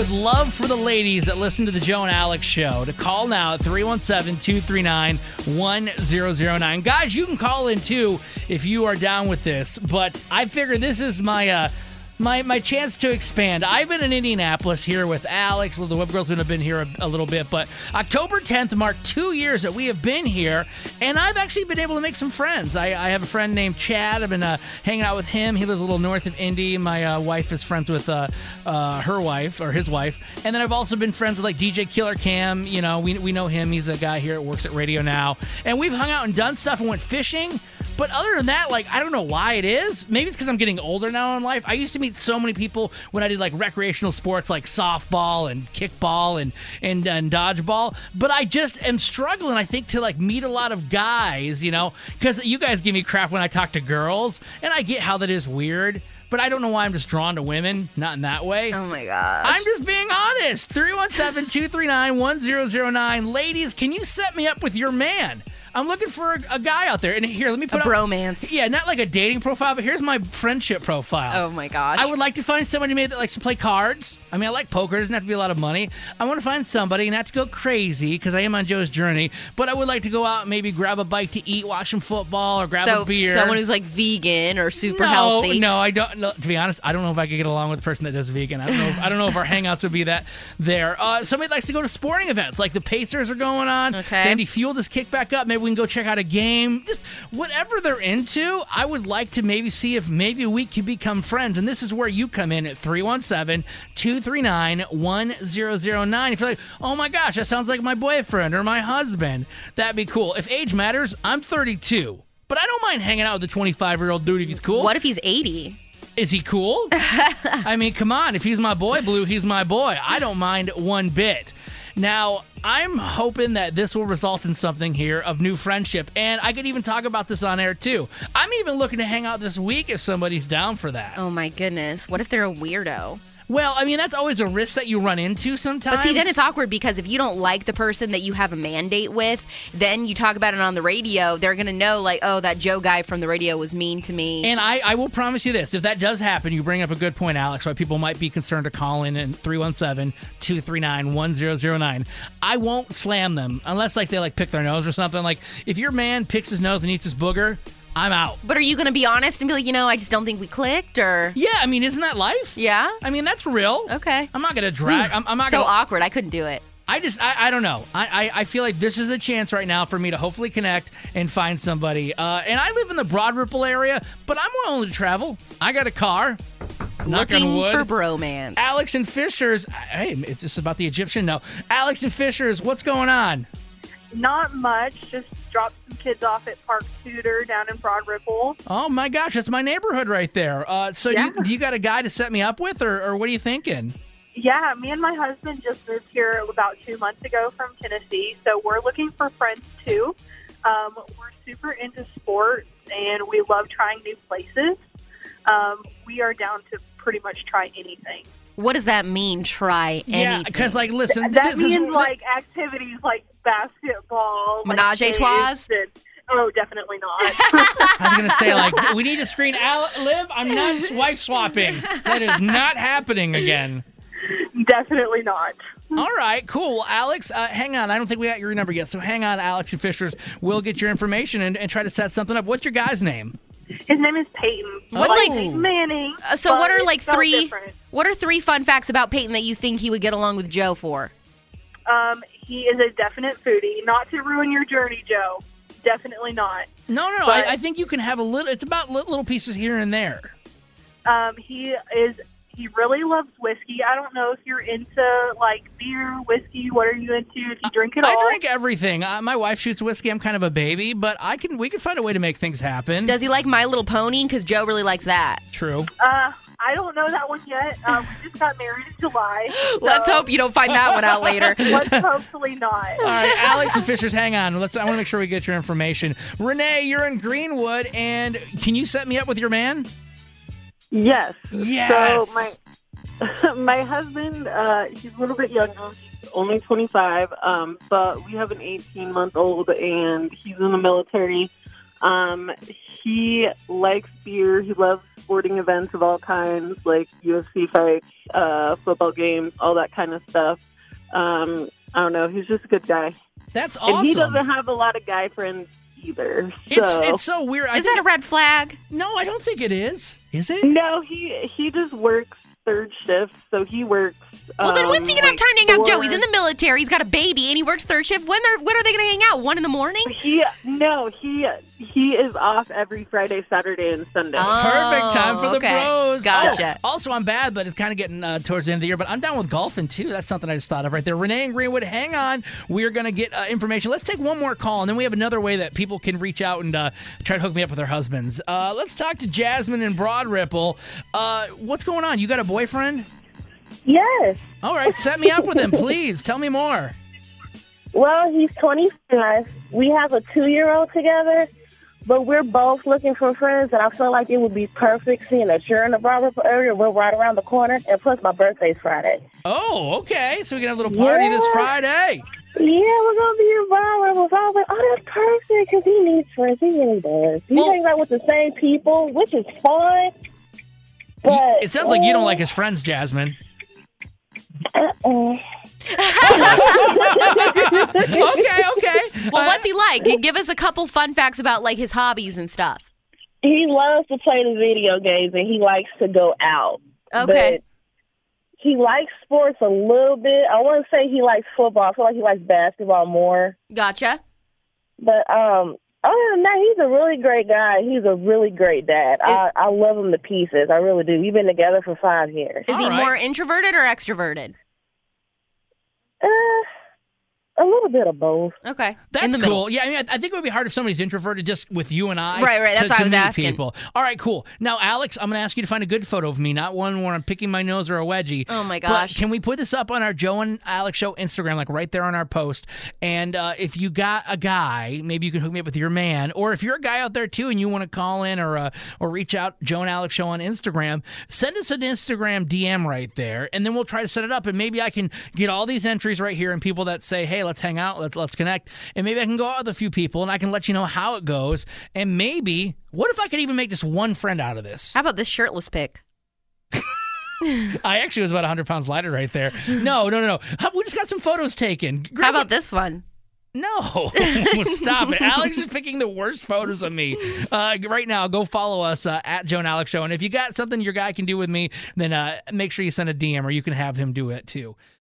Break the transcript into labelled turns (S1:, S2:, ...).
S1: would love for the ladies that listen to the Joe and Alex show to call now at 317-239-1009. Guys, you can call in too if you are down with this, but I figure this is my chance to expand. I've been in Indianapolis here with Alex. The Web Girls have been here a little bit, but October 10th marked 2 years that we have been here, and I've actually been able to make some friends. I have a friend named Chad. I've been hanging out with him. He lives a little north of Indy. My wife is friends with her wife, or his wife. And then I've also been friends with like DJ Killer Cam. You know, we know him. He's a guy here that works at Radio Now. And we've hung out and done stuff and went fishing. But other than that, like, I don't know why it is. Maybe it's because I'm getting older now in life. I used to meet so many people when I did, like, recreational sports like softball and kickball and dodgeball. But I just am struggling, I think, to, like, meet a lot of guys, you know, because you guys give me crap when I talk to girls, and I get how that is weird. But I don't know why I'm just drawn to women. Not in that way.
S2: Oh, my gosh.
S1: I'm just being honest. 317-239-1009. Ladies, can you set me up with your man? I'm looking for a guy out there. And here, let me put
S2: a bromance.
S1: Yeah, not like a dating profile, but here's my friendship profile.
S2: Oh, my gosh.
S1: I would like to find somebody maybe that likes to play cards. I mean, I like poker. It doesn't have to be a lot of money. I want to find somebody, not to go crazy, because I am on Joe's journey, but I would like to go out and maybe grab a bite to eat, watch some football, or grab a beer.
S2: Someone who's like vegan or super healthy.
S1: No, I don't. No, to be honest, I don't know if I could get along with a person that does vegan. I don't know if our hangouts would be that there. Somebody likes to go to sporting events, like the Pacers are going on.
S2: Okay.
S1: Andy Fuel just kicked back up. Maybe we can go check out a game. Just whatever they're into, I would like to maybe see if maybe we could become friends. And this is where you come in at 317-239-1009. If you're like, oh my gosh, that sounds like my boyfriend or my husband, that'd be cool. If age matters, I'm 32. But I don't mind hanging out with a 25-year-old dude if he's cool.
S2: What if he's 80?
S1: Is he cool? I mean, come on. If he's my boy, Blue, he's my boy. I don't mind one bit. Now, I'm hoping that this will result in something here of new friendship, and I could even talk about this on air, too. I'm even looking to hang out this week if somebody's down for that.
S2: Oh, my goodness. What if they're a weirdo?
S1: Well, I mean, that's always a risk that you run into sometimes.
S2: But see, then it's awkward because if you don't like the person that you have a mandate with, then you talk about it on the radio, they're going to know, like, oh, that Joe guy from the radio was mean to me.
S1: And I will promise you this. If that does happen, you bring up a good point, Alex, why people might be concerned to call in at 317-239-1009. I won't slam them unless, like, they, like, pick their nose or something. Like, if your man picks his nose and eats his booger, I'm out.
S2: But are you going to be honest and be like, I just don't think we clicked, or?
S1: Yeah, I mean, isn't that life?
S2: Yeah.
S1: I mean, that's real.
S2: Okay.
S1: I'm not going to drag. I'm not
S2: so
S1: gonna,
S2: awkward. I couldn't do it.
S1: I don't know. I feel like this is the chance right now for me to hopefully connect and find somebody. And I live in the Broad Ripple area, but I'm willing to travel. I got a car.
S2: Looking for bromance.
S1: Alex and Fishers. Hey, is this about the Egyptian? No. Alex and Fishers, what's going on?
S3: Not much. Just dropped some kids off at Park Tudor down in Broad Ripple.
S1: Oh, my gosh. That's my neighborhood right there. So
S3: yeah.
S1: do you got a guy to set me up with, or what are you thinking?
S3: Yeah, me and my husband just moved here about 2 months ago from Tennessee, so we're looking for friends, too. We're super into sports, and we love trying new places. We are down to pretty much try anything.
S2: What does that mean, try anything?
S1: Yeah, because, like, listen.
S3: That means, like, activities like basketball.
S2: Menage a trois?
S3: Oh, definitely not.
S1: I was going to say, like, we need to screen Liv. I'm not wife swapping. That is not happening again.
S3: Definitely not.
S1: All right, cool. Alex, hang on. I don't think we got your number yet, so hang on, Alex and Fishers. We'll get your information and try to set something up. What's your guy's name?
S3: His name is Peyton.
S2: What's like
S3: Manning?
S2: So what are like three?
S3: Different.
S2: What are 3 fun facts about Peyton that you think he would get along with Joe for?
S3: He is a definite foodie. Not to ruin your journey, Joe. Definitely not.
S1: No.
S3: But,
S1: I think you can have a little. It's about little pieces here and there.
S3: He really loves whiskey. I don't know if you're into, like, beer, whiskey. What are you into? If you drink it all?
S1: I drink everything. My wife shoots whiskey. I'm kind of a baby, but we can find a way to make things happen.
S2: Does he like My Little Pony? Because Joe really likes that.
S1: True.
S3: I don't know that one yet. We just got married in July. So
S2: let's hope you don't find that one out later.
S3: Let's hopefully not.
S1: All right, Alex and Fishers, hang on. I want to make sure we get your information. Renee, you're in Greenwood, and can you set me up with your man?
S4: Yes.
S1: Yes.
S4: So my husband, he's a little bit younger. He's only 25, but we have an 18-month-old, and he's in the military. He likes beer. He loves sporting events of all kinds, like UFC fights, football games, all that kind of stuff. I don't know. He's just a good guy.
S1: That's awesome.
S4: And he doesn't have a lot of guy friends either.
S1: It's so weird.
S2: Is that a red flag?
S1: No, I don't think it is. Is it?
S4: No, he just works third shift, so he works.
S2: Well, then when's he going to have time to hang out? Joe, he's in
S4: the
S2: the military. He's got a baby, and he works third shift. When are they going to hang out? 1 in the morning?
S4: He is off every Friday, Saturday, and Sunday.
S1: Perfect time for the
S2: okay.
S1: bros.
S2: Gotcha.
S1: Oh, also, I'm bad, but it's kind of getting towards the end of the year. But I'm down with golfing, too. That's something I just thought of right there. Renee and Greenwood, hang on. We're going to get information. Let's take one more call, and then we have another way that people can reach out and try to hook me up with their husbands. Let's talk to Jasmine in Broad Ripple. What's going on? You got a boyfriend?
S4: Yes.
S1: All right, set me up with him, please. Tell me more.
S4: Well, he's 25. We have a 2-year-old together, but we're both looking for friends, and I feel like it would be perfect seeing that you're in the Broad Ripple area. We're right around the corner, and plus my birthday's Friday.
S1: Oh, okay. So we can have a little party this Friday.
S4: Yeah, we're going to be in Broad Ripple. So I was like, oh, that's perfect, because he needs friends. He really does. He hangs out with the same people, which is fun. But
S1: It sounds like you don't like his friends, Jasmine.
S2: Okay. Well, what's he like? Give us a couple fun facts about like his hobbies and stuff.
S4: He loves to play the video games, and he likes to go out.
S2: Okay.
S4: But he likes sports a little bit. I wouldn't say he likes football. I feel like he likes basketball more.
S2: Gotcha.
S4: But other than that, he's a really great guy. He's a really great dad. I love him to pieces. I really do. We've been together for 5 years.
S2: Is he
S1: All right.
S2: more introverted or extroverted?
S4: A little bit of both.
S2: Okay. In
S1: That's
S2: the middle.
S1: cool. Yeah, I mean, I think it would be hard if somebody's introverted just with you and I.
S2: Right, that's
S1: to
S2: why I was
S1: meet
S2: asking.
S1: people. All right, cool. Now, Alex, I'm going to ask you to find a good photo of me, not one where I'm picking my nose or a wedgie.
S2: Oh, my
S1: But
S2: gosh.
S1: can we put this up on our Joe and Alex Show Instagram, like right there on our post? And if you got a guy, maybe you can hook me up with your man. Or if you're a guy out there, too, and you want to call in or reach out, Joe and Alex Show on Instagram, send us an Instagram DM right there, and then we'll try to set it up. And maybe I can get all these entries right here and people that say, hey, let's hang out, let's connect. And maybe I can go out with a few people, and I can let you know how it goes. And maybe, what if I could even make just one friend out of this?
S2: How about this shirtless pic?
S1: I actually was about 100 pounds lighter right there. No. We just got some photos taken.
S2: How about this one?
S1: No. Stop it. Alex is picking the worst photos of me. Right now, go follow us at Joe and Alex Show. And if you got something your guy can do with me, then make sure you send a DM, or you can have him do it too.